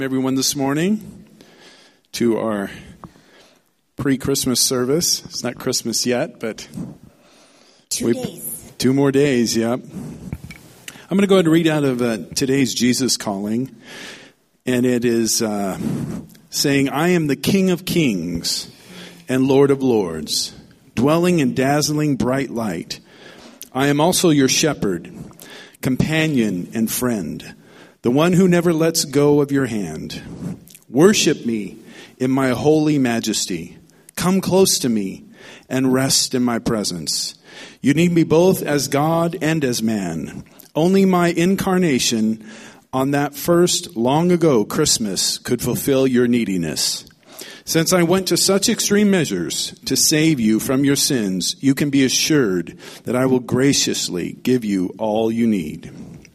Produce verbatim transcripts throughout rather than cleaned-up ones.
Everyone this morning to our pre-Christmas service. It's not Christmas yet, but two we, days. Two more days, yep. I'm going to go ahead and read out of uh, today's Jesus Calling, and it is uh, saying, I am the King of Kings and Lord of Lords, dwelling in dazzling bright light. I am also your shepherd, companion, and friend, the one who never lets go of your hand. Worship me in my holy majesty. Come close to me and rest in my presence. You need me both as God and as man. Only my incarnation on that first long ago Christmas could fulfill your neediness. Since I went to such extreme measures to save you from your sins, you can be assured that I will graciously give you all you need.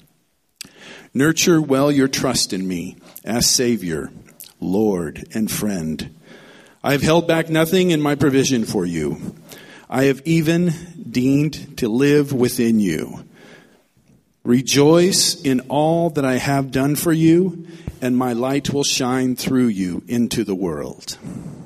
Nurture well your trust in me as Savior, Lord, and friend. I have held back nothing in my provision for you. I have even deigned to live within you. Rejoice in all that I have done for you, and my light will shine through you into the world.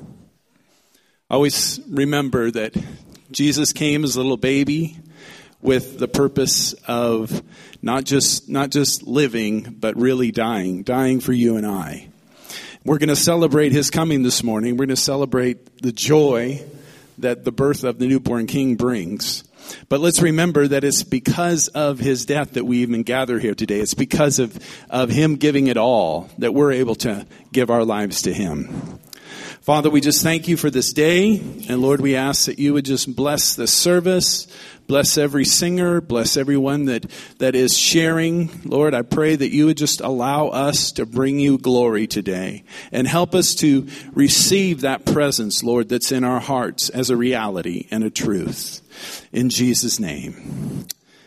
Always remember that Jesus came as a little baby with the purpose of not just not just living, but really dying, dying for you and I. We're going to celebrate his coming this morning. We're going to celebrate the joy that the birth of the newborn King brings. But let's remember that it's because of his death that we even gather here today. It's because of, of him giving it all that we're able to give our lives to him. Father, we just thank you for this day. And Lord, we ask that you would just bless the service, bless every singer, bless everyone that, that is sharing. Lord, I pray that you would just allow us to bring you glory today and help us to receive that presence, Lord, that's in our hearts as a reality and a truth. In Jesus' name,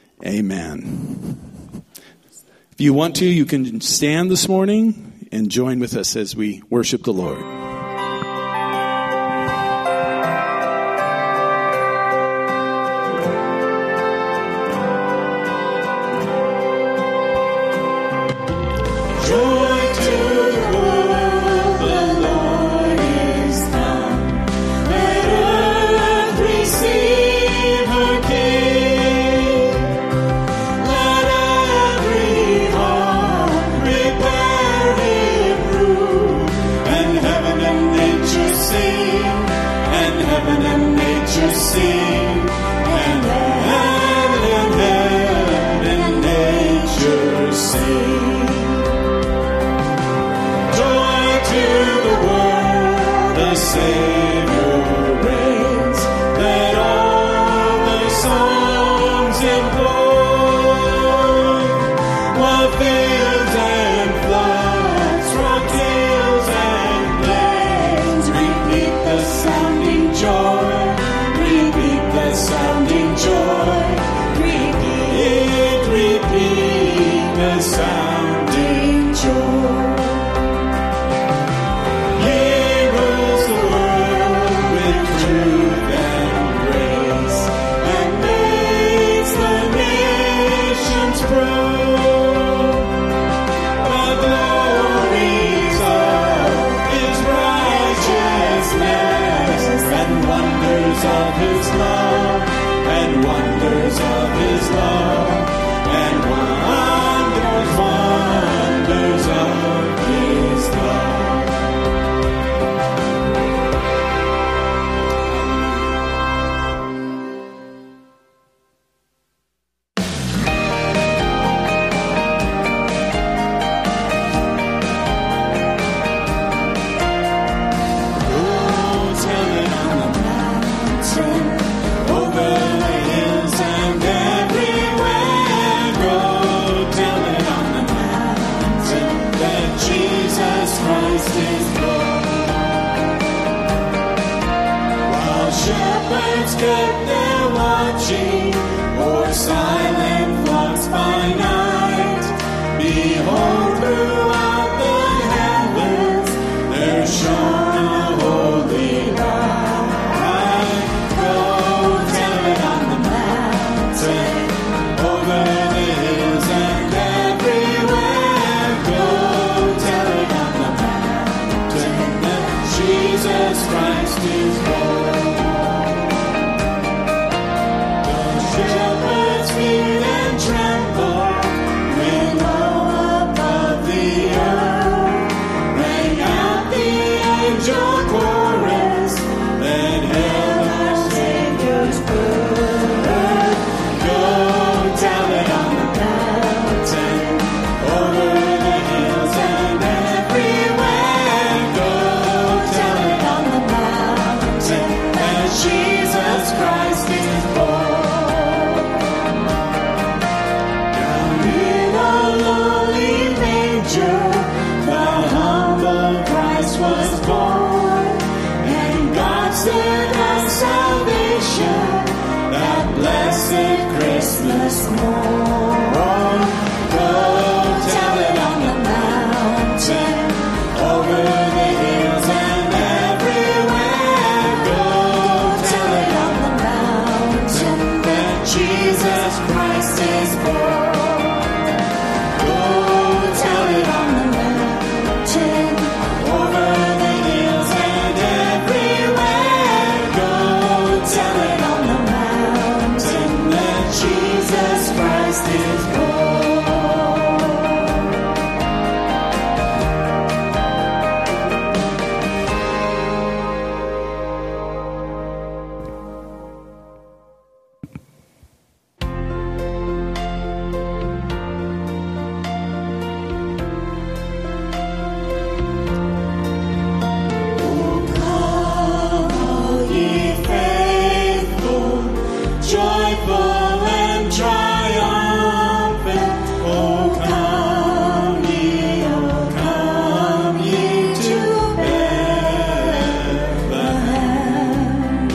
amen. If you want to, you can stand this morning and join with us as we worship the Lord. Over the hills and everywhere, go tell it on the Jesus Christ is born. The shepherds fear and tremble when low above the earth rang out the angel chorus that hailed our Savior's birth. Go tell it on the mountain, over the hills and everywhere. Go tell it on the mountain that Jesus Christ is born. Down in a lowly manger, the humble Christ was born, and God sent us salvation that blessed Christmas morn. Go tell it on the mountain, over the hills and everywhere. Go tell it on the mountain that Jesus Christ is born. Go tell it on the mountain, over the hills and everywhere. Go tell it on the mountain that Jesus Christ is born. Oh, come, all ye faithful, joyful and triumphant. Oh, come ye, oh, come ye to Bethlehem.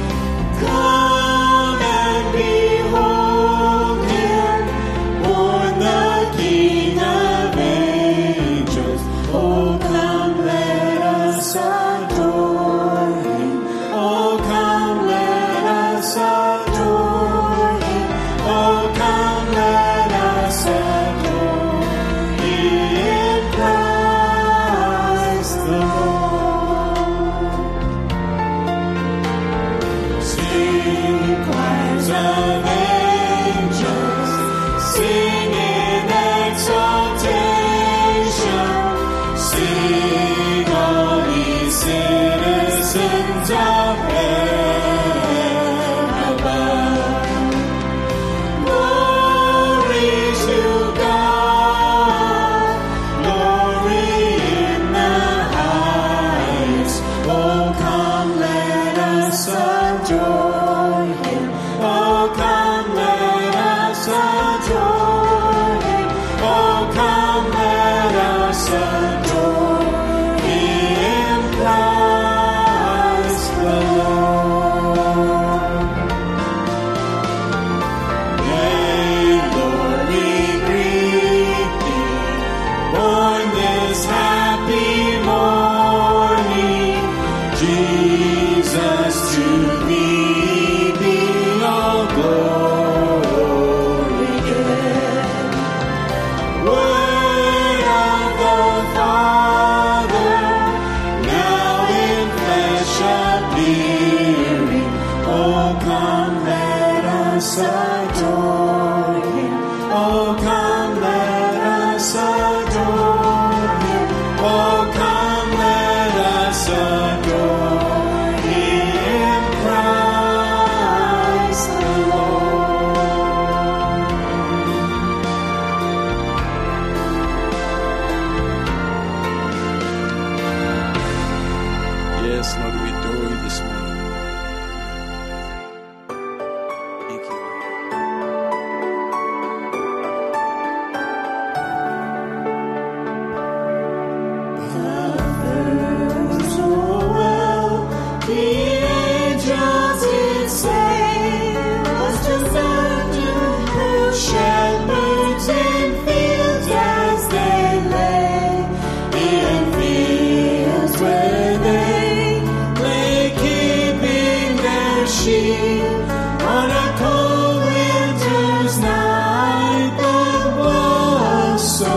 Come and behold him, born the King of angels. Oh, come, let us adore him. Oh, come, let us adore him. Oh, come, let us adore him, Christ the Lord. Sing, choirs of angels, sing in exaltation. Sing, all ye citizens of heaven above. Glory to God, glory in the highest. Oh, come, let us adore him. Oh, come, let us adore him. Oh, come, let us adore him, Christ the Lord. Yea, Lord, we greet thee, born this happy morning. Jesus, to thee be all glory given. Word of the Father, now in flesh appearing. Oh, come, let us adore him. Oh, come, let us adore him. Oh, come, let us adore him, Christ the Lord. Yes, Lord, we adore you this morning. Thank you.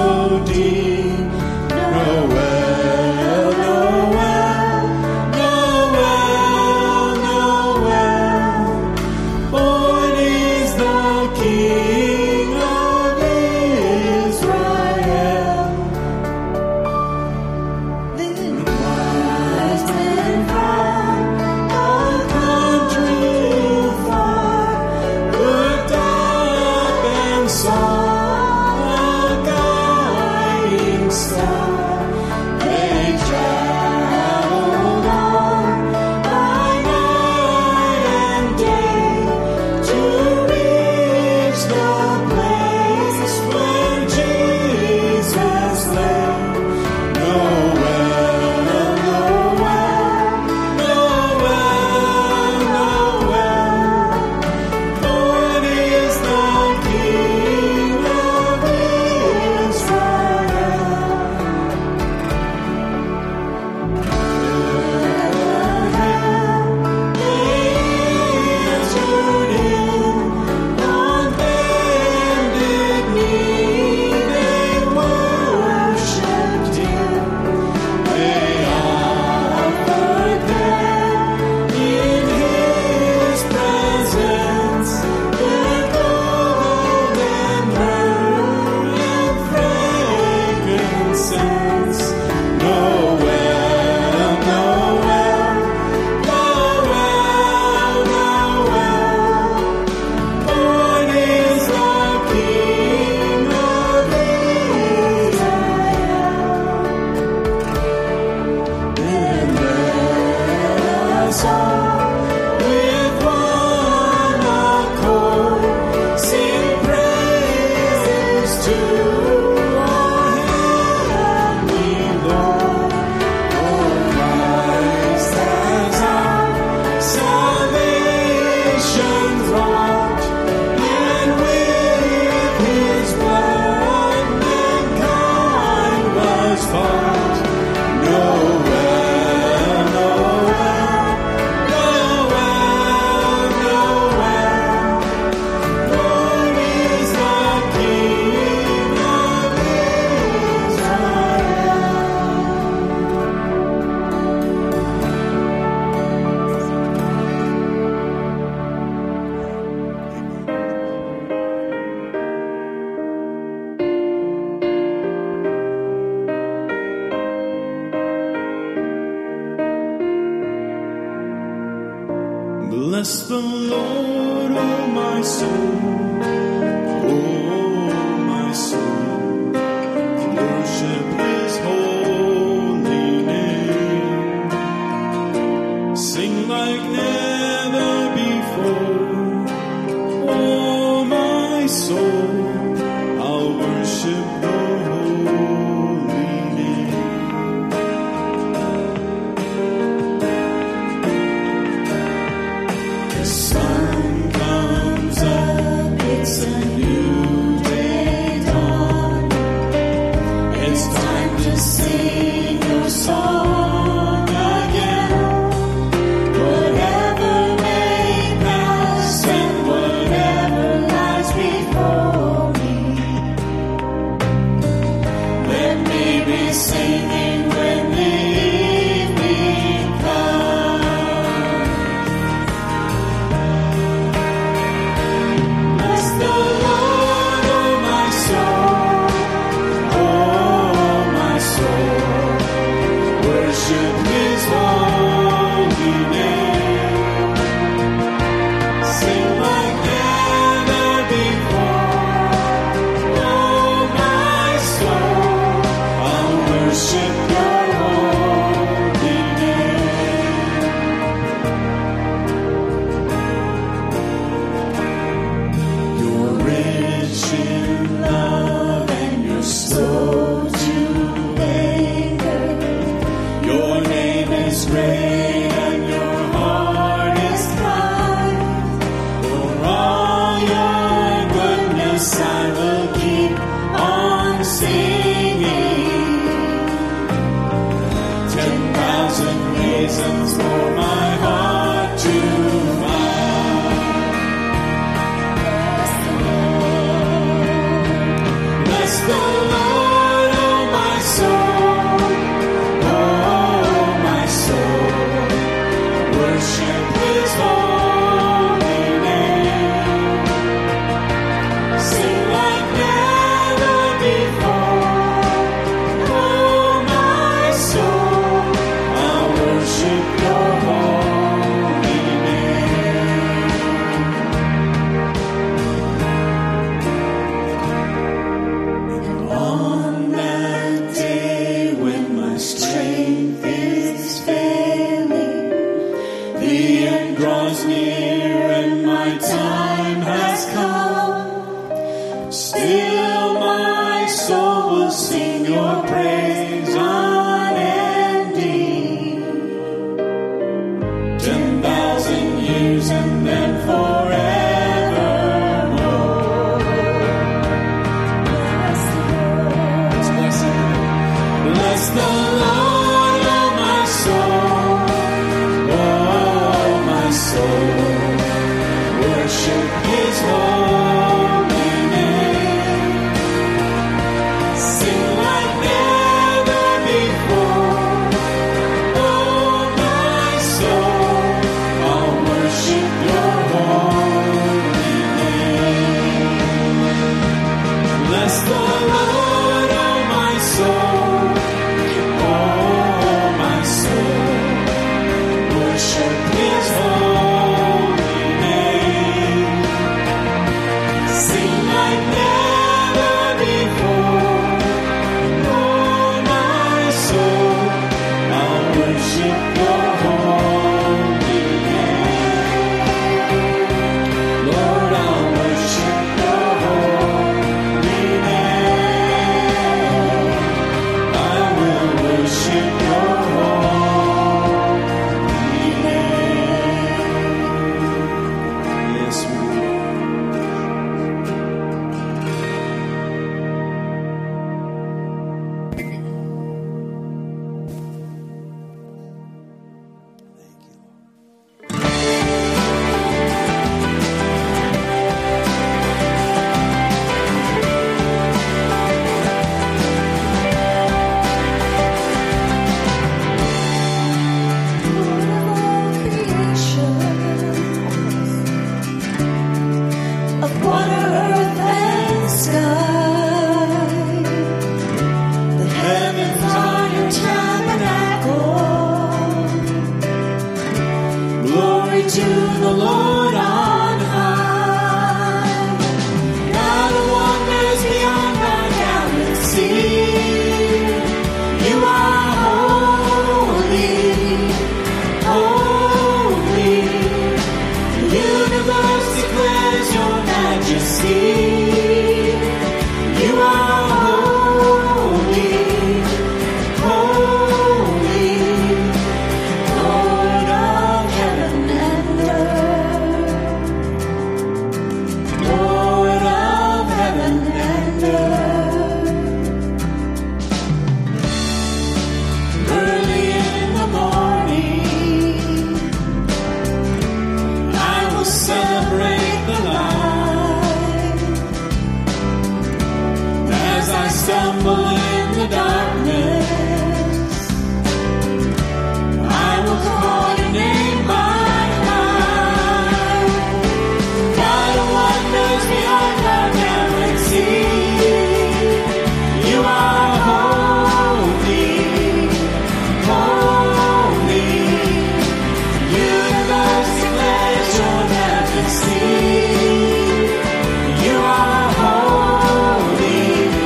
deep. Noel, Noel, Bless the Lord, oh my soul, oh my soul, worship His holy name. Sing like never before, oh my soul, I'll worship Your holy name. The sun comes up, it's a new day dawn. It's time to sing Your song again. Whatever may pass and whatever lies before me, let me be singing when the evening comes. Bless the Lord, oh my soul, oh my soul, worship His holy name. Sing like never before, oh my soul, I'll worship Your holy name. You're rich in love and You're slow to anger. Your name is great and Your heart is kind. For all Your goodness I will keep on singing. Ten thousand reasons for my heart to find. Bless the Lord, oh my soul, oh my soul, worship His holy name. Sing like never before, oh my soul, I'll worship Your holy name. On that day when my strength is failing, the end draws near and my time has come. Still my soul will sing Your praise unending. Ten thousand years and then forevermore. Let's bless Him. Bless the Lord, oh to the Lord on high. God of wonders beyond our galaxy, you are holy, holy. The universe declares your majesty. You are holy, holy, Lord of heaven and earth, Lord of heaven and earth. Early in the morning, I will celebrate the light. As I stumble in the darkness, I will call your name by night. God of wonders beyond our galaxy, you are holy, holy. The universe declares your majesty. You are holy,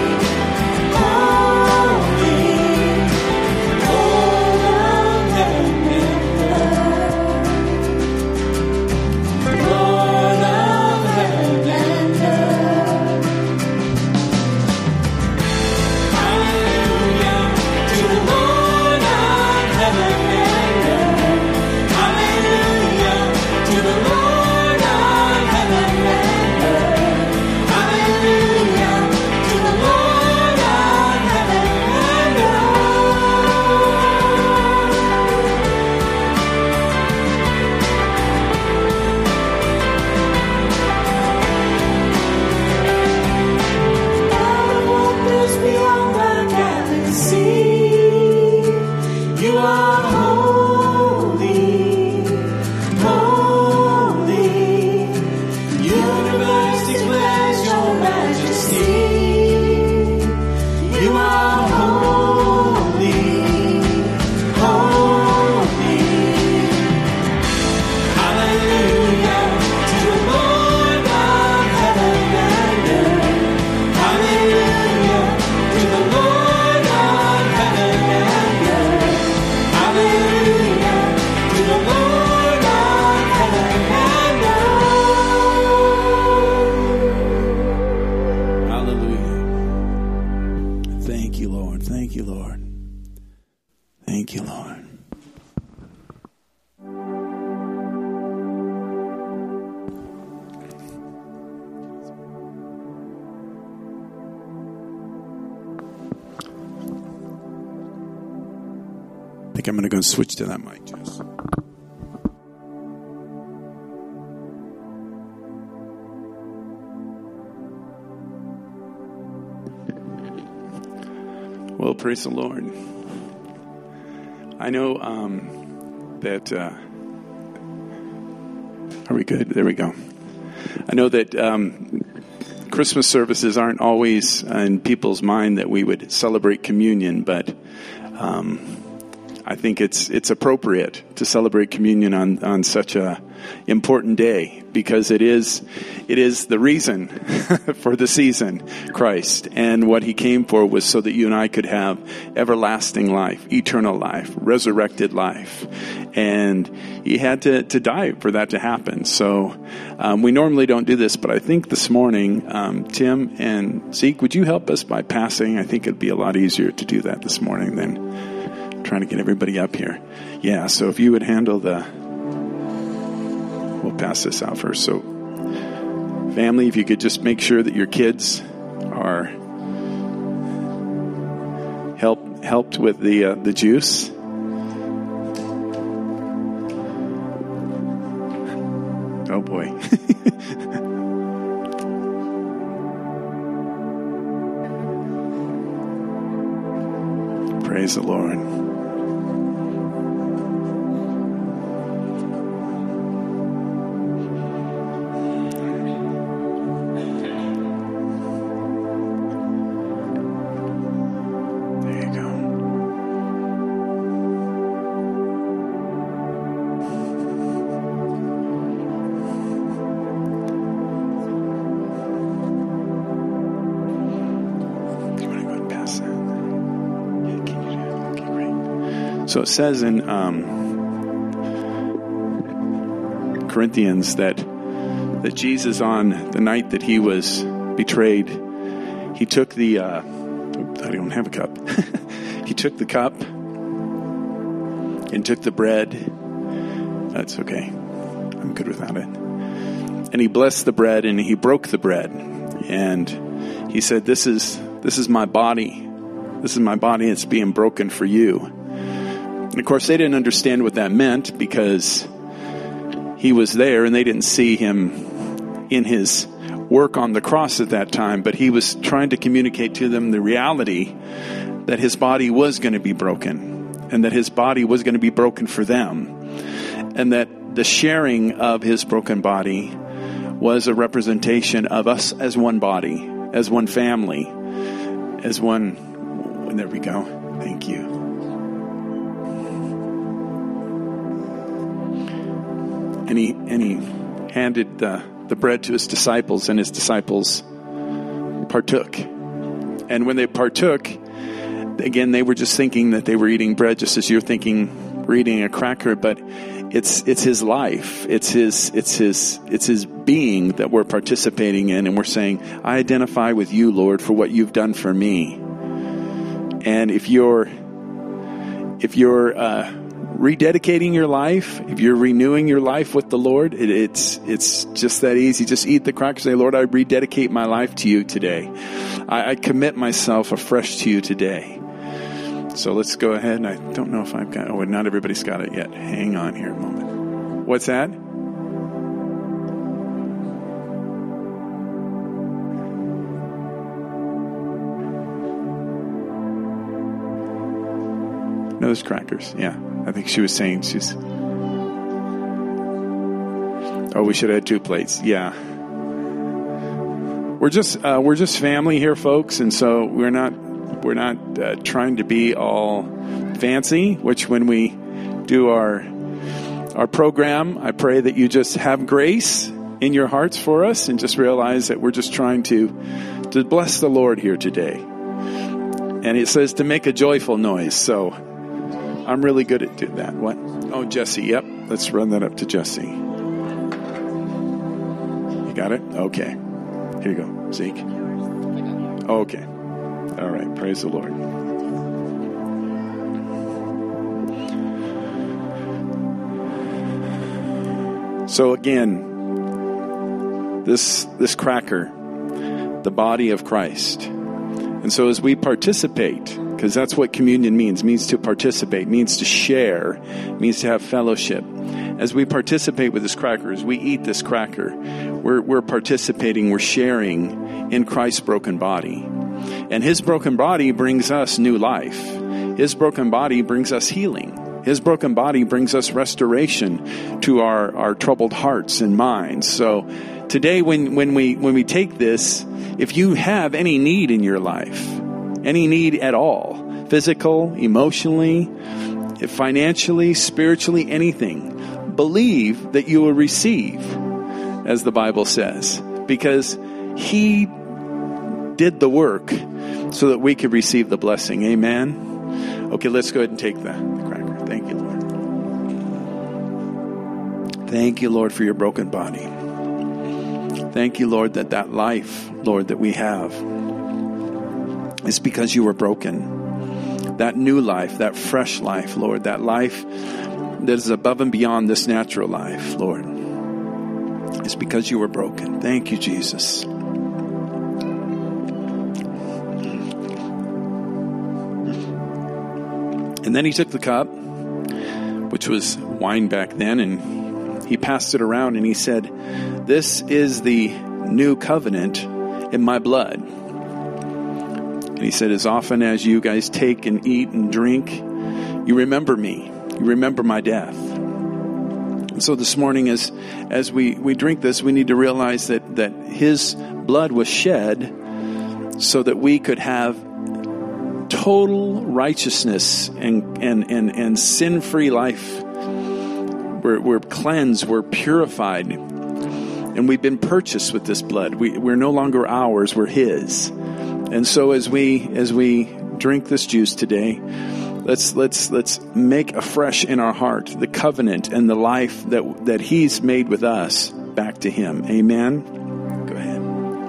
holy, Lord of heaven and earth, Lord of heaven and earth. Hallelujah to the Lord of heaven and earth. Hallelujah to the Lord of heaven and earth. Hallelujah to the Lord of heaven and God of wonders beyond our galaxy, you are holy, holy. The universe declares your majesty. You are holy, holy. Hallelujah to the Lord of heaven and earth. Hallelujah to the Lord of heaven and earth. Hallelujah to the Lord of heaven and earth. Hallelujah. Thank you, Lord. Thank you, Lord. Thank you, Lord. I think I'm going to go switch to that mic, Jess. Well, praise the Lord. I know um, that. Uh, are we good? There we go. I know that um, Christmas services aren't always in people's mind that we would celebrate communion, but um, I think it's it's appropriate to celebrate communion on, on such a important day, because it is it is the reason for the season, Christ. And what he came for was so that you and I could have everlasting life, eternal life, resurrected life. And he had to, to die for that to happen. So um, we normally don't do this, but I think this morning, um, Tim and Zeke, would you help us by passing? I think it'd be a lot easier to do that this morning than trying to get everybody up here. Yeah, so if you would handle the... We'll pass this out first. So, family, if you could just make sure that your kids are help helped with the uh, the juice. Oh boy. Praise the Lord. So it says in um, Corinthians that that Jesus, on the night that he was betrayed, he took the, uh, I don't have a cup. He took the cup and took the bread. That's okay. I'm good without it. And he blessed the bread and he broke the bread. And he said, this is, this is my body. This is my body. It's being broken for you. And of course, they didn't understand what that meant because he was there and they didn't see him in his work on the cross at that time. But he was trying to communicate to them the reality that his body was going to be broken and that his body was going to be broken for them. And that the sharing of his broken body was a representation of us as one body, as one family, as one... There we go. Thank you. And he and he handed the, the bread to his disciples, and his disciples partook. And when they partook, again, they were just thinking that they were eating bread, just as you're thinking we're eating a cracker. But it's it's his life, it's his it's his it's his being that we're participating in, and we're saying, I identify with you, Lord, for what you've done for me. And if you're, if you're uh, rededicating your life, if you're renewing your life with the Lord, it, it's it's just that easy. Just eat the cracker. Say, Lord, I rededicate my life to you today. I, I commit myself afresh to you today. So let's go ahead. And I don't know if I've got. Oh, not everybody's got it yet. Hang on here a moment. What's that? No, there's crackers. Yeah. I think she was saying she's... Oh, we should have had two plates. Yeah. We're just uh, we're just family here, folks, and so we're not we're not uh, trying to be all fancy, which when we do our our program, I pray that you just have grace in your hearts for us and just realize that we're just trying to to bless the Lord here today. And it says to make a joyful noise, so I'm really good at doing that. What? Oh, Jesse. Yep. Let's run that up to Jesse. You got it? Okay. Here you go. Zeke. Okay. All right. Praise the Lord. So again, this this cracker, the body of Christ. And so as we participate, because that's what communion means, it means to participate, means to share, means to have fellowship. As we participate with this cracker, as we eat this cracker, we're, we're participating, we're sharing in Christ's broken body. And his broken body brings us new life. His broken body brings us healing. His broken body brings us restoration to our, our troubled hearts and minds. So today when, when we when we take this, if you have any need in your life, any need at all, physical, emotionally, financially, spiritually, anything, believe that you will receive, as the Bible says, because he did the work so that we could receive the blessing. Amen? Okay, let's go ahead and take the, the cracker. Thank you, Lord. Thank you, Lord, for your broken body. Thank you, Lord, that that life, Lord, that we have is because you were broken. That new life, that fresh life, Lord, that life that is above and beyond this natural life, Lord, is because you were broken. Thank you, Jesus. And then he took the cup, which was wine back then, and he passed it around and he said, "This is the new covenant in my blood." And he said, "As often as you guys take and eat and drink, you remember me. You remember my death." And so this morning, as as we, we drink this, we need to realize that, that his blood was shed so that we could have total righteousness and and, and, and sin-free life. We're, we're cleansed, we're purified, and we've been purchased with this blood. We, we're no longer ours, we're his. And so as we as we drink this juice today, Let's let's let's make afresh in our heart the covenant and the life that that He's made with us back to Him. Amen. Go ahead.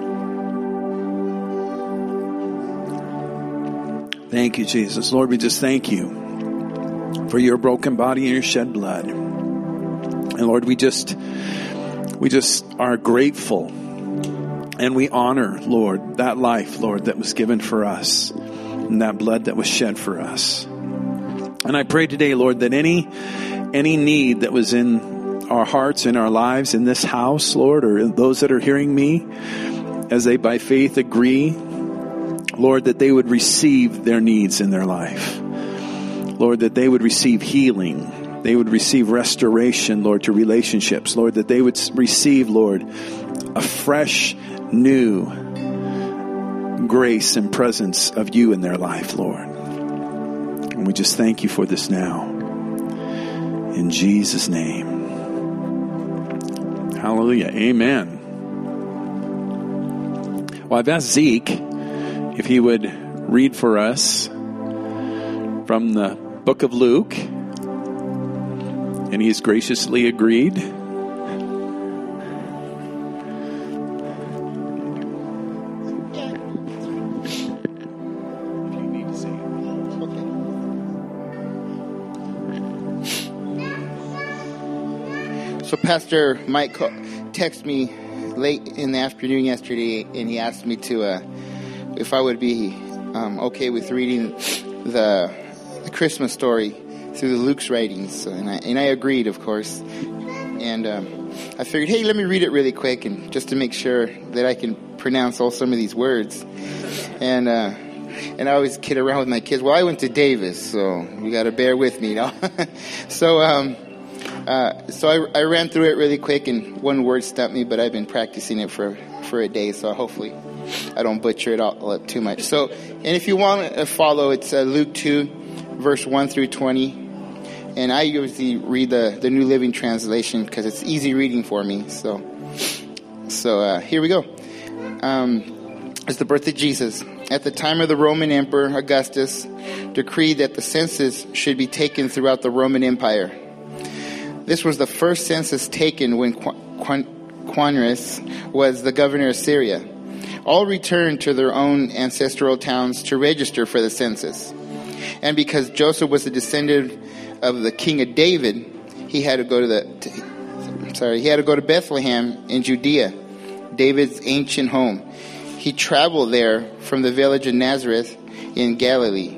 Thank you, Jesus. Lord, we just thank you for your broken body and your shed blood. And Lord, we just we just are grateful and we honor, Lord, that life, Lord, that was given for us and that blood that was shed for us. And I pray today, Lord, that any any need that was in our hearts, in our lives, in this house, Lord, or those that are hearing me, as they by faith agree, Lord, that they would receive their needs in their life. Lord, that they would receive healing. They would receive restoration, Lord, to relationships. Lord, that they would receive, Lord, a fresh, new grace and presence of you in their life, Lord. And we just thank you for this now. In Jesus' name. Hallelujah. Amen. Well, I've asked Zeke if he would read for us from the book of Luke. And he's graciously agreed. So Pastor Mike texted me late in the afternoon yesterday, and he asked me to, uh, if I would be um, okay with reading the, the Christmas story through the Luke's writings, and I, and I agreed, of course. And um, I figured, hey, let me read it really quick, and just to make sure that I can pronounce all some of these words. And uh, and I always kid around with my kids. Well, I went to Davis, so you got to bear with me, you know. so. Um, Uh, so I, I ran through it really quick, and one word stumped me, but I've been practicing it for, for a day, so hopefully I don't butcher it all up too much. So, and if you want to follow, it's uh, Luke two, verse one through twenty, and I usually read the, the New Living Translation because it's easy reading for me. So, so uh, here we go. Um, it's the birth of Jesus. At the time of the Roman Emperor Augustus, decreed that the census should be taken throughout the Roman Empire. This was the first census taken when Quirinius was the governor of Syria. All returned to their own ancestral towns to register for the census. And because Joseph was a descendant of the king of David, he had to go to the to, sorry, he had to go to Bethlehem in Judea, David's ancient home. He traveled there from the village of Nazareth in Galilee.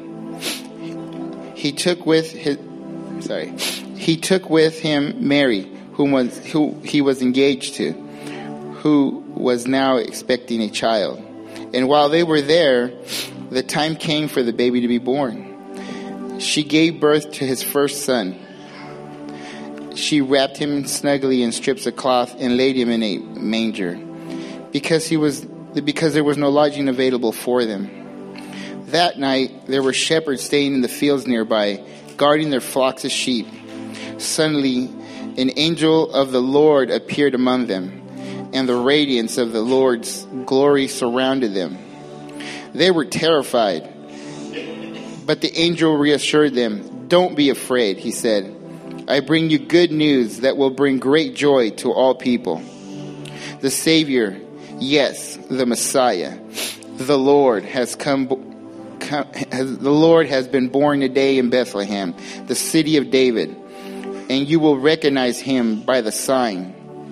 He took with his sorry. He took with him Mary, whom was who he was engaged to, who was now expecting a child. And while they were there, the time came for the baby to be born. She gave birth to his first son. She wrapped him snugly in strips of cloth and laid him in a manger, because he was because there was no lodging available for them. That night there were shepherds staying in the fields nearby, guarding their flocks of sheep. Suddenly, an angel of the Lord appeared among them, and the radiance of the Lord's glory surrounded them. They were terrified, but the angel reassured them. "Don't be afraid," he said. "I bring you good news that will bring great joy to all people. The Savior, yes, the Messiah, the Lord has come. come the Lord has been born today in Bethlehem, the city of David. And you will recognize him by the sign.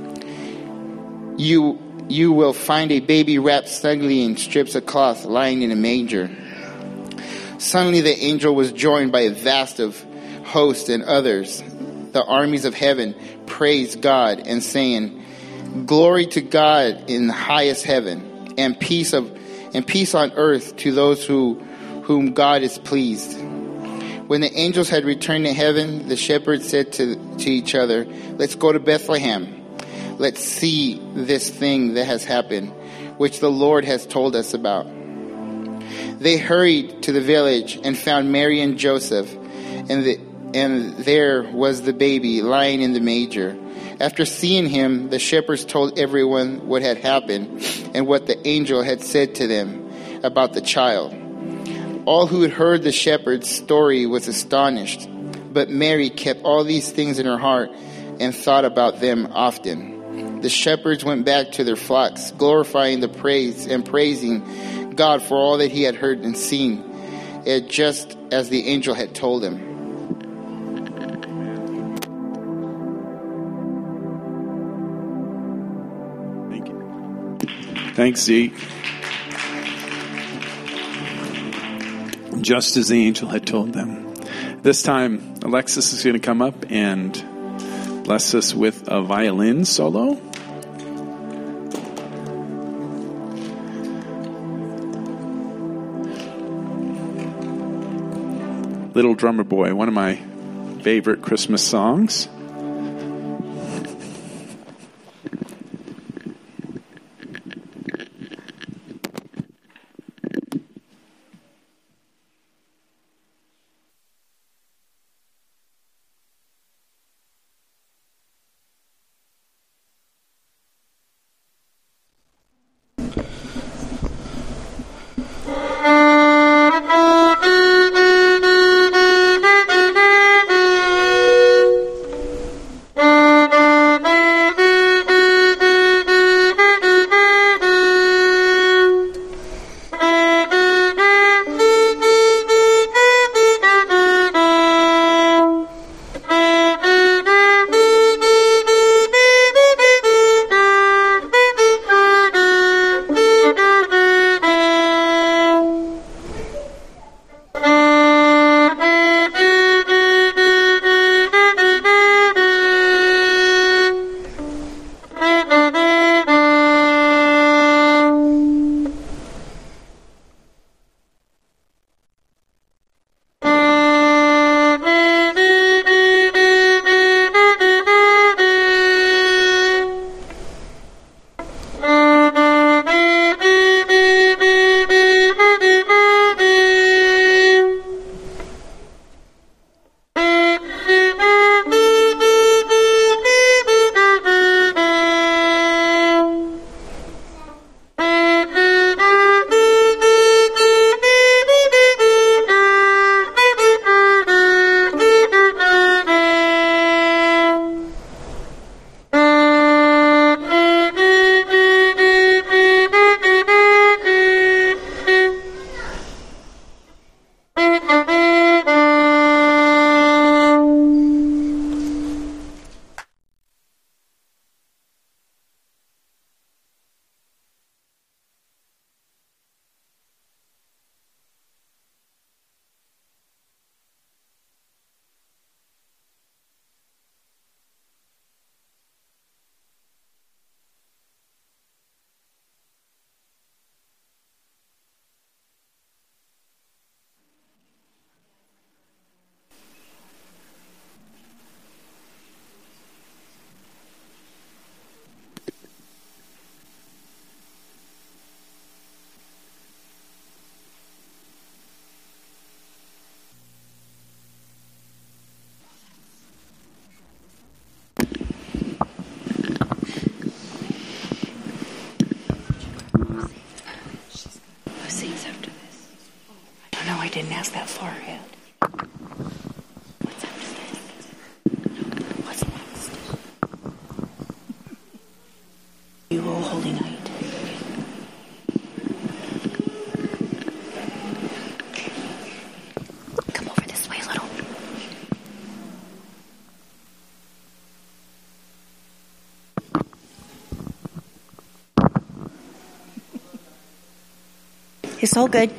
You you will find a baby wrapped snugly in strips of cloth lying in a manger." Suddenly the angel was joined by a vast of hosts and others. The armies of heaven praised God and saying, "Glory to God in the highest heaven, and peace of and peace on earth to those who whom God is pleased." When the angels had returned to heaven, the shepherds said to, to each other, "Let's go to Bethlehem. Let's see this thing that has happened, which the Lord has told us about." They hurried to the village and found Mary and Joseph, and, the, and there was the baby lying in the manger. After seeing him, the shepherds told everyone what had happened and what the angel had said to them about the child. All who had heard the shepherd's story was astonished, but Mary kept all these things in her heart and thought about them often. The shepherds went back to their flocks, glorifying the praise and praising God for all that he had heard and seen, it just as the angel had told him. Thank you. Thanks, Zeke. Just as the angel had told them. This time, Alexis is going to come up and bless us with a violin solo. Little Drummer Boy, one of my favorite Christmas songs. Didn't ask that far ahead. What's after this? What's next? You O Holy Night. Come over this way, little. It's all good.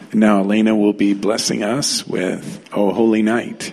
And now Elena will be blessing us with O Holy Night.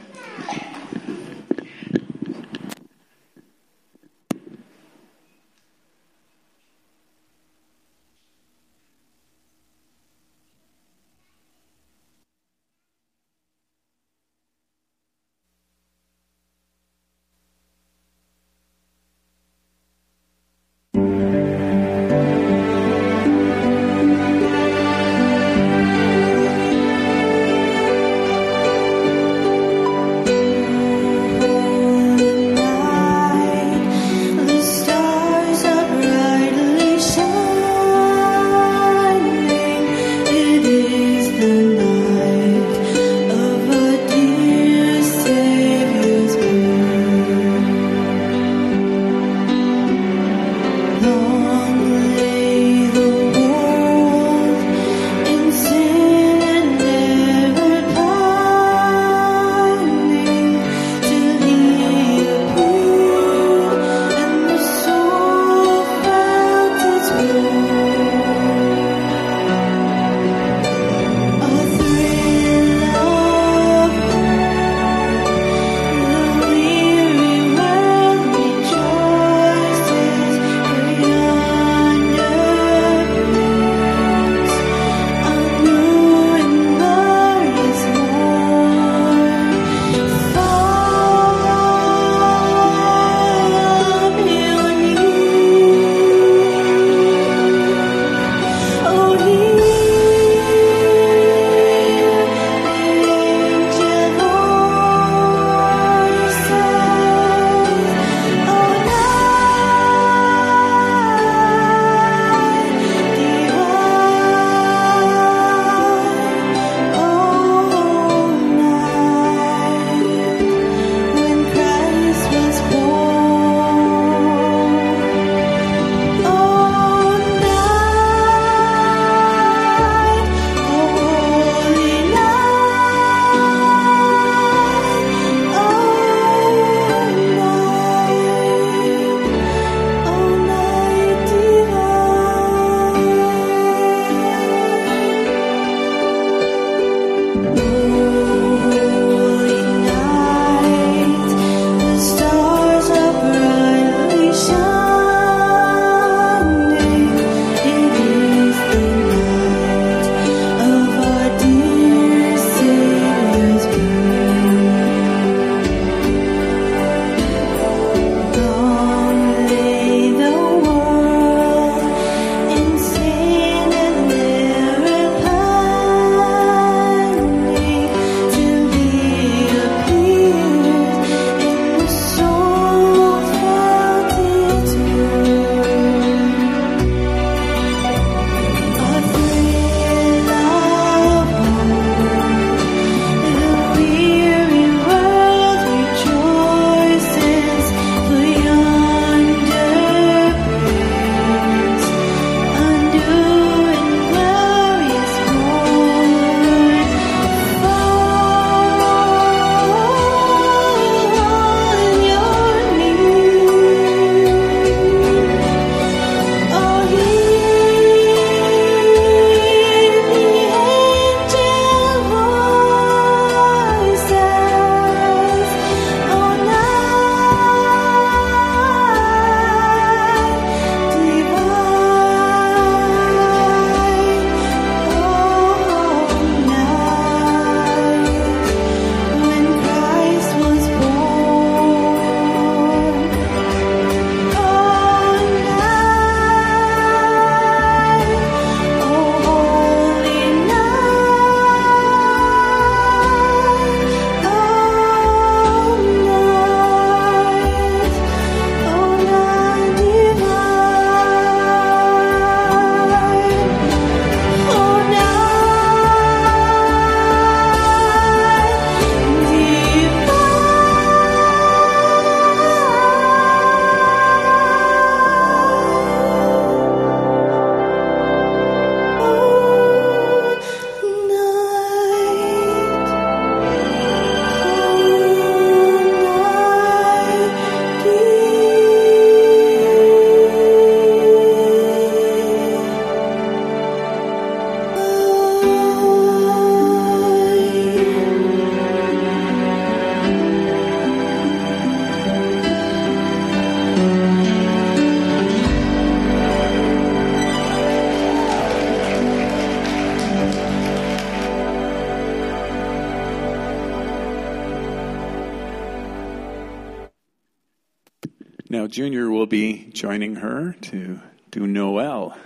Now, Junior will be joining her to do Noel.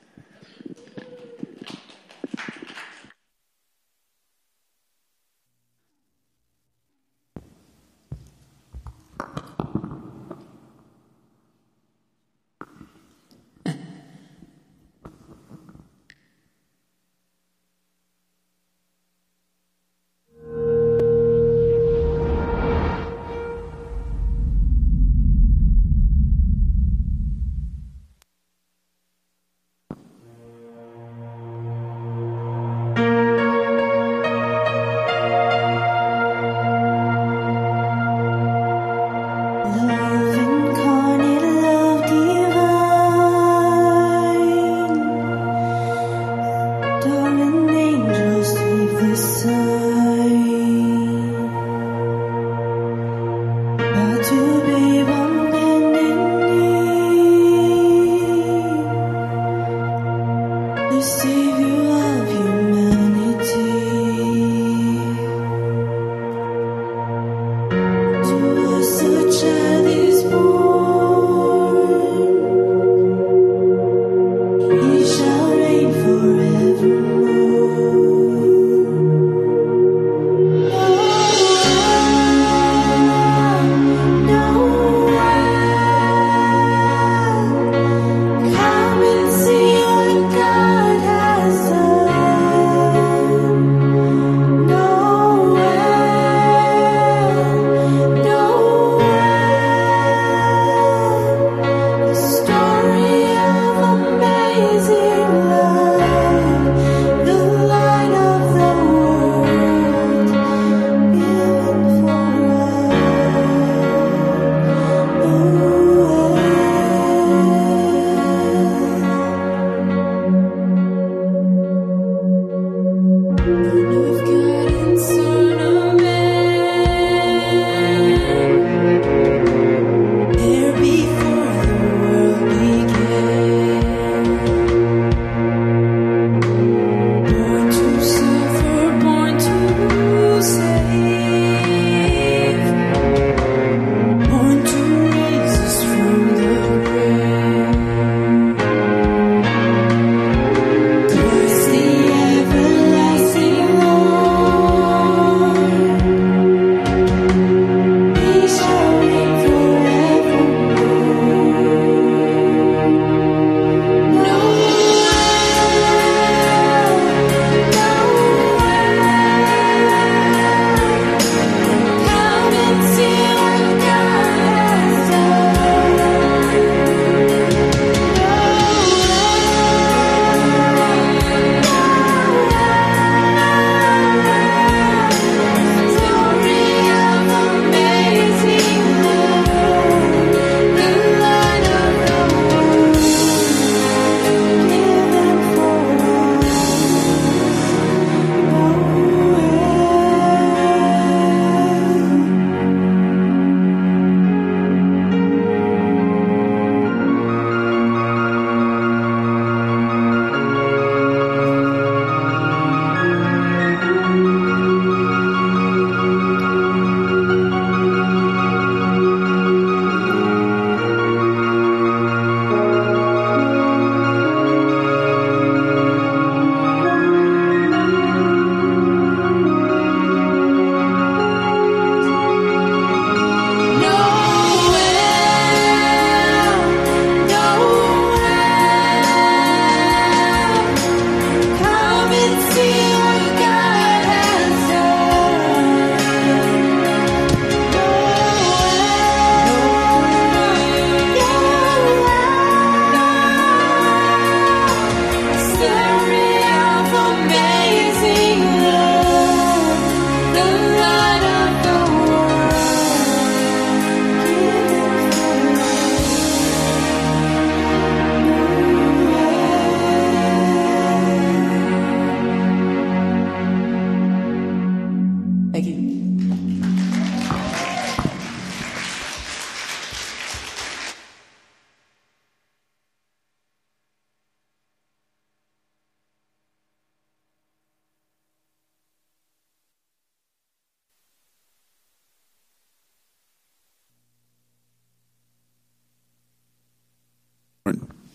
Love incarnate, love divine, darling angels leave the sign, bow to babe on bending knee, the savior of humanity. To us a child is born, he shall reign forevermore. Noel, Noel, come and see what God has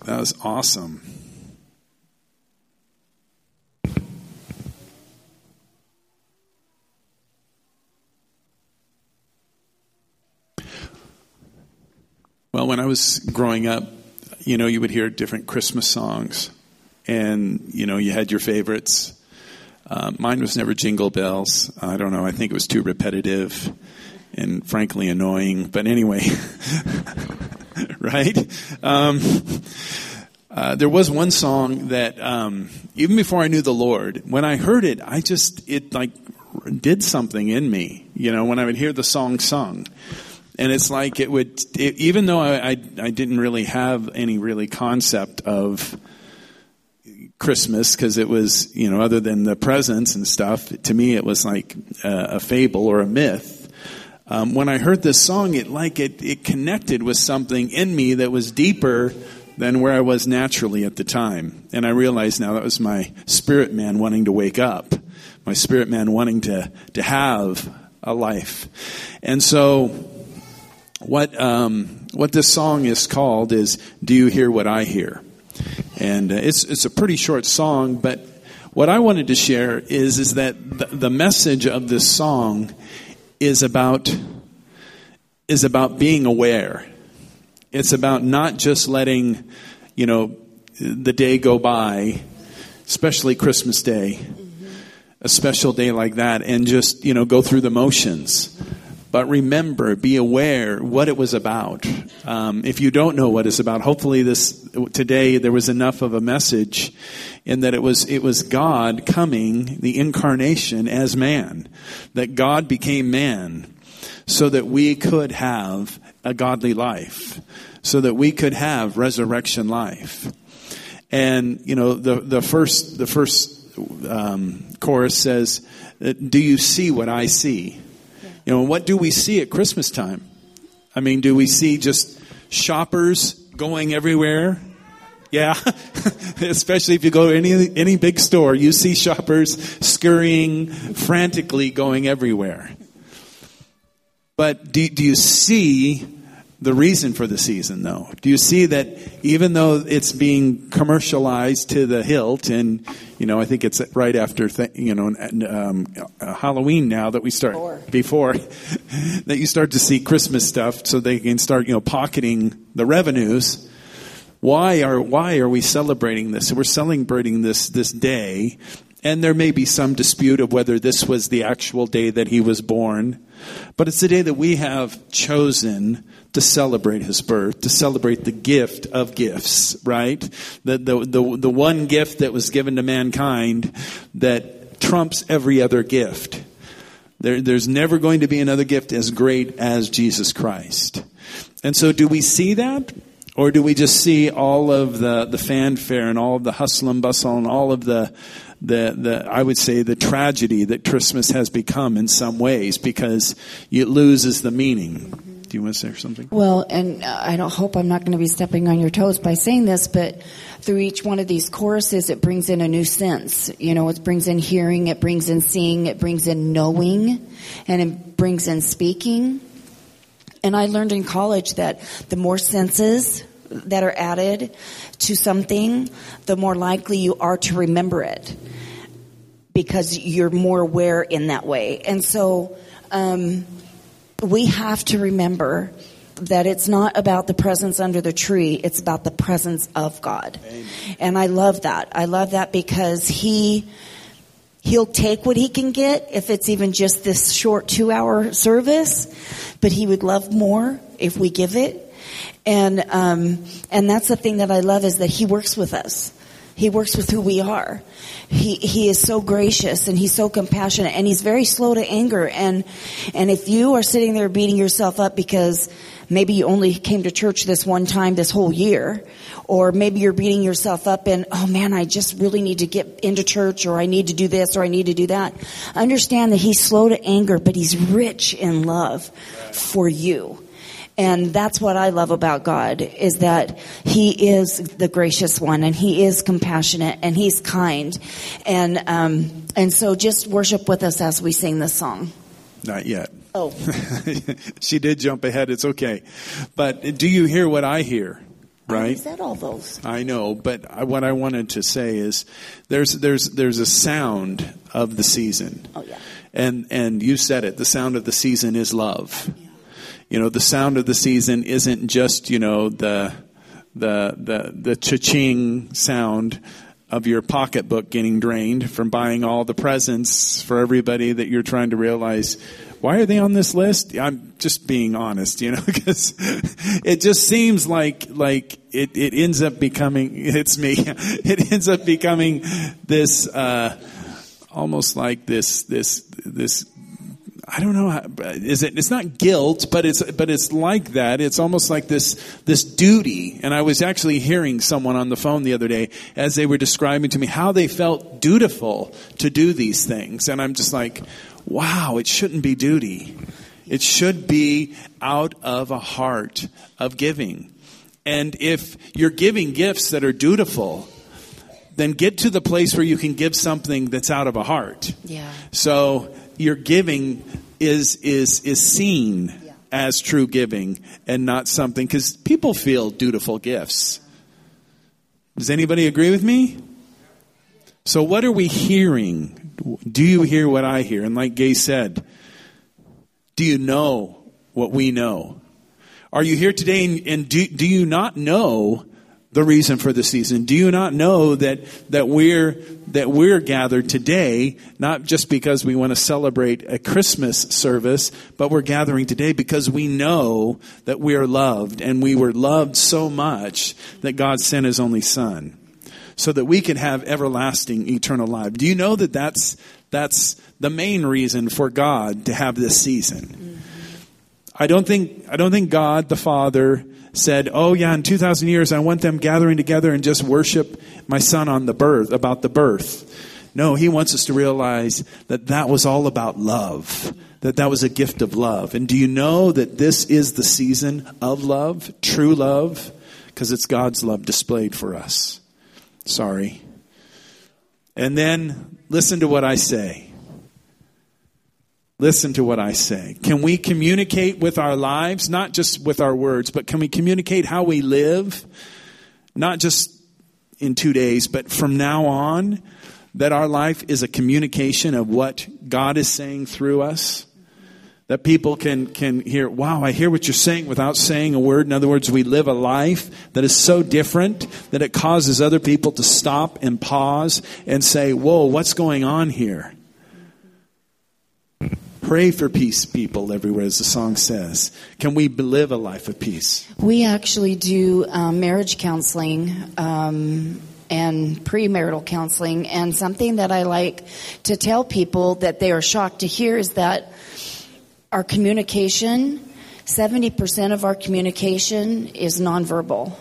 That was awesome. Well, when I was growing up, you know, you would hear different Christmas songs, and, you know, you had your favorites. Uh, mine was never Jingle Bells. I don't know. I think it was too repetitive and frankly annoying. But anyway, right? Um, uh, there was one song that um, even before I knew the Lord, when I heard it, I just, it like did something in me, you know, when I would hear the song sung. And it's like it would, it, even though I, I, I didn't really have any really concept of Christmas, because it was, you know, other than the presents and stuff, to me it was like a, a fable or a myth. Um, when I heard this song, it like it, it connected with something in me that was deeper than where I was naturally at the time. And I realize now that was my spirit man wanting to wake up, my spirit man wanting to, to have a life. And so what, um, what this song is called is, Do You Hear What I Hear? And uh, it's, it's a pretty short song, but what I wanted to share is, is that the, the message of this song is about, is about being aware. It's about not just letting, you know, the day go by, especially Christmas Day, mm-hmm. a special day like that, and just, you know, go through the motions. But remember, be aware what it was about. Um, if you don't know what it's about, hopefully this today there was enough of a message in that it was it was God coming, the incarnation as man, that God became man, so that we could have a godly life, so that we could have resurrection life. And you know, the the first the first um, chorus says, "Do you see what I see?" You know, what do we see at Christmas time? I mean, do we see just shoppers going everywhere? Yeah, especially if you go to any any big store, you see shoppers scurrying frantically going everywhere. But do, do you see the reason for the season, though? Do you see that even though it's being commercialized to the hilt, and you know, I think it's right after th- you know um, uh, Halloween now that we start before, before that you start to see Christmas stuff, so they can start you know pocketing the revenues. Why are why are we celebrating this? We're celebrating this this day, and there may be some dispute of whether this was the actual day that he was born, but it's the day that we have chosen to celebrate his birth, to celebrate the gift of gifts, right? The, the, the, the one gift that was given to mankind that trumps every other gift. There, there's never going to be another gift as great as Jesus Christ. And so do we see that? Or do we just see all of the, the fanfare and all of the hustle and bustle and all of the, the, the, I would say, the tragedy that Christmas has become in some ways, because it loses the meaning? Do you want to say something? Well, and I don't hope I'm not going to be stepping on your toes by saying this, but through each one of these choruses, it brings in a new sense. You know, it brings in hearing, it brings in seeing, it brings in knowing, and it brings in speaking. And I learned in college that the more senses that are added to something, the more likely you are to remember it, because you're more aware in that way. And so, um, we have to remember that it's not about the presents under the tree. It's about the presence of God. Amen. And I love that. I love that because he, he'll take what he can get if it's even just this short two hour service, but he would love more if we give it. And, um, and that's the thing that I love, is that he works with us. He works with who we are. He, he is so gracious, and he's so compassionate, and he's very slow to anger. And, and if you are sitting there beating yourself up because maybe you only came to church this one time this whole year, or maybe you're beating yourself up and, oh man, I just really need to get into church, or I need to do this, or I need to do that. Understand that he's slow to anger, but he's rich in love for you. And that's what I love about God, is that he is the gracious one, and he is compassionate, and he's kind. And um, and so just worship with us as we sing this song. Not yet. Oh. She did jump ahead. It's okay. But do you hear what I hear? I right? said all those. I know, but I, what I wanted to say is there's there's there's a sound of the season. Oh, yeah. And and you said it, the sound of the season is love. Yeah. You know, the sound of the season isn't just, you know, the the the the cha-ching sound of your pocketbook getting drained from buying all the presents for everybody that you're trying to realize, why are they on this list? I'm just being honest, you know, because it just seems like like it, it ends up becoming, it's me, it ends up becoming this uh, almost like this this this. I don't know. How, is it? It's not guilt, but it's but it's like that. It's almost like this this duty. And I was actually hearing someone on the phone the other day as they were describing to me how they felt dutiful to do these things, and I'm just like, wow, it shouldn't be duty. It should be out of a heart of giving. And if you're giving gifts that are dutiful, then get to the place where you can give something that's out of a heart. Yeah. So your giving is is is seen Yeah. as true giving and not something, because people feel dutiful gifts. Does anybody agree with me? So what are we hearing? Do you hear what I hear? And like Gay said, do you know what we know? Are you here today and, and do, do you not know the reason for the season? Do you not know that that we're that we're gathered today not just because we want to celebrate a Christmas service, but we're gathering today because we know that we are loved, and we were loved so much that God sent His only Son so that we can have everlasting eternal life. Do you know that that's that's the main reason for God to have this season? Mm-hmm. I don't think I don't think God the Father said, oh yeah, in two thousand years I want them gathering together and just worship my son on the birth, about the birth. No, He wants us to realize that that was all about love, that that was a gift of love. And do you know that this is the season of love, true love? Because it's God's love displayed for us. Sorry. And then listen to what I say. Listen to what I say. Can we communicate with our lives, not just with our words, but can we communicate how we live, not just in two days, but from now on, that our life is a communication of what God is saying through us? That people can, can hear, wow, I hear what you're saying without saying a word. In other words, we live a life that is so different that it causes other people to stop and pause and say, whoa, what's going on here? Pray for peace, people, everywhere, as the song says. Can we live a life of peace? We actually do um, marriage counseling um, and premarital counseling. And something that I like to tell people that they are shocked to hear is that our communication, seventy percent of our communication is nonverbal.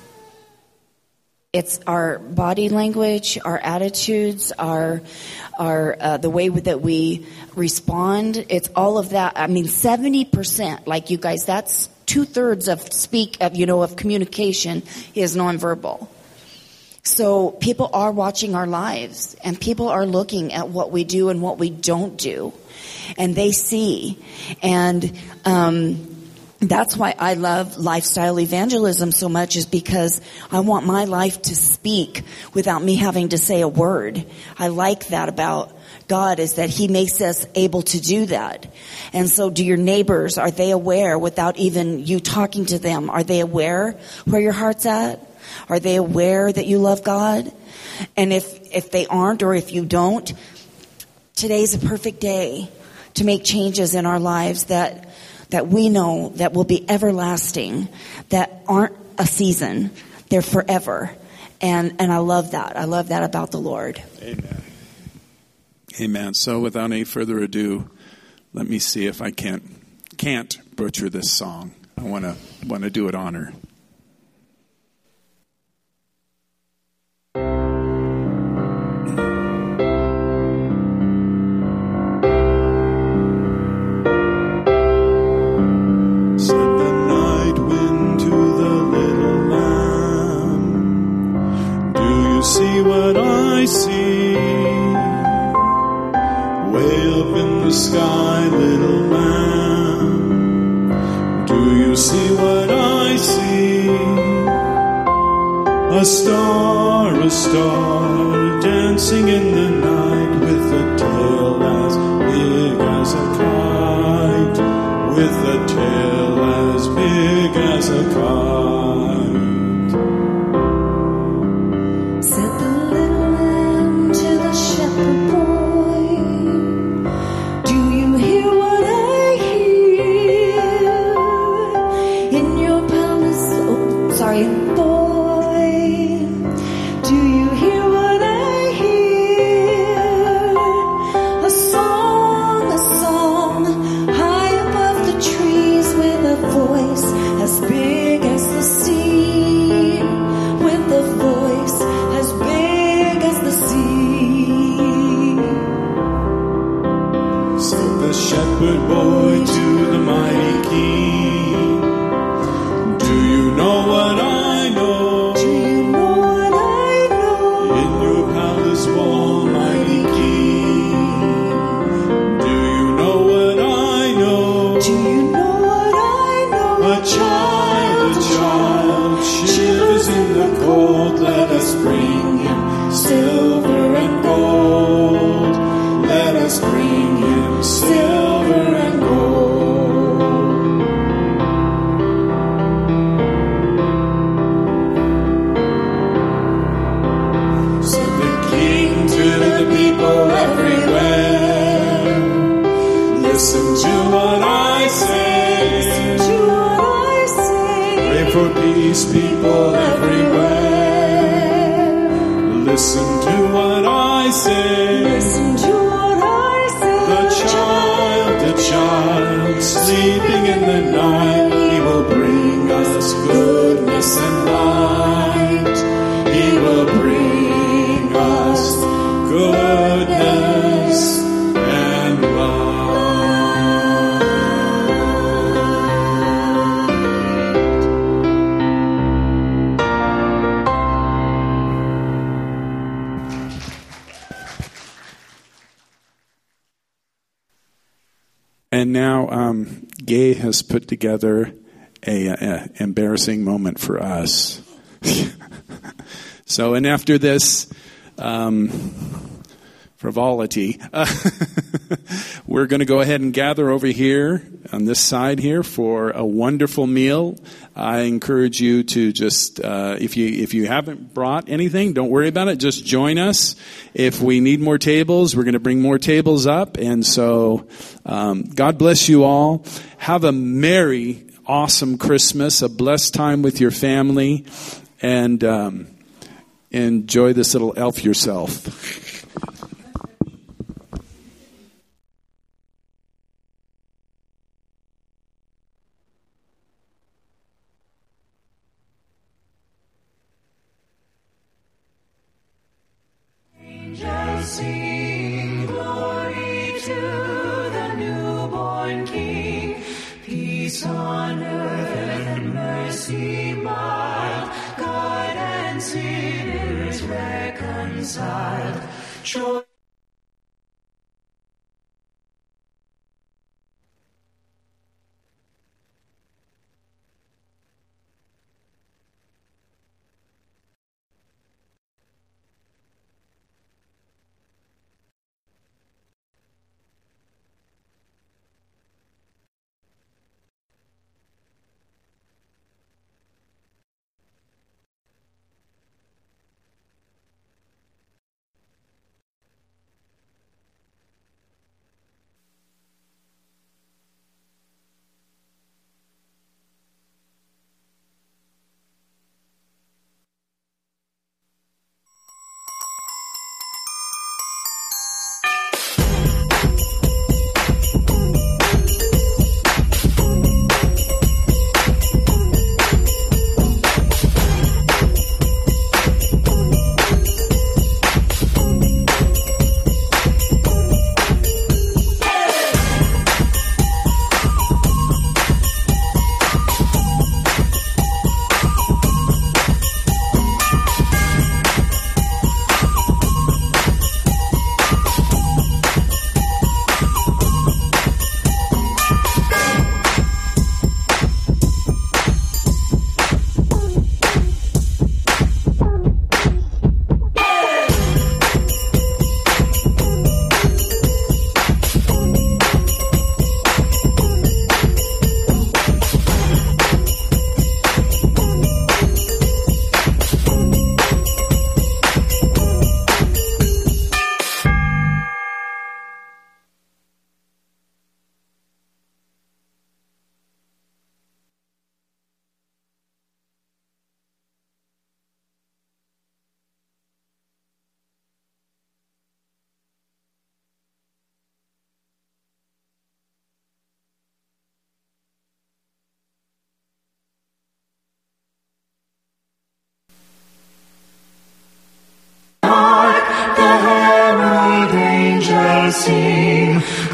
It's our body language, our attitudes, our our uh, the way that we respond. It's all of that. I mean, seventy percent, like you guys, that's two thirds of speak of you know of communication is nonverbal. So people are watching our lives, and people are looking at what we do and what we don't do, and they see, and. Um, That's why I love lifestyle evangelism so much, is because I want my life to speak without me having to say a word. I like that about God, is that He makes us able to do that. And so do your neighbors, are they aware without even you talking to them? Are they aware where your heart's at? Are they aware that you love God? And if, if they aren't, or if you don't, today's a perfect day to make changes in our lives that that we know that will be everlasting, that aren't a season, they're forever. And and I love that. I love that about the Lord. Amen. Amen. So without any further ado, let me see if I can't can't butcher this song. I want to want to do it honor. See what I see, way up in the sky, little lamb. Do you see what I see? A star, a star, dancing in the night with a tail as big as a kite, with a tail as big as a kite. Said the little lamb to the shepherd boy, do you hear what I hear in your palace? Oh, sorry, boy. Do you hear what I hear? A song, a song, high above the trees with a voice as big as the sea, with a voice as big as the sea. Said the shepherd boy to the mighty king, do you know what I know? Do you know what I know? In your palace wall, mighty king, do you know what I know? Do you know what I know? A child, a child, shivers in the cold. Let us bring him silver and gold. Let us bring him silver and gold. Said the king to the people everywhere, listen to what I say. Do what I say. Pray for peace, people everywhere. Listen to what I say. Listen to what I say. The child, the child, sleeping in the night, he will bring us goodness and light. He will bring us goodness and light. And now um, Gay has put together a, a embarrassing moment for us. So, and after this um, frivolity, uh, we're going to go ahead and gather over here on this side here for a wonderful meal. I encourage you to just, uh, if you if you haven't brought anything, don't worry about it. Just join us. If we need more tables, we're going to bring more tables up. And so, um, God bless you all. Have a merry, awesome Christmas, a blessed time with your family, and um, enjoy this little elf yourself. Angels sing glory to the newborn King. Peace on earth and mercy mild. God and sinners reconciled. Joy sing.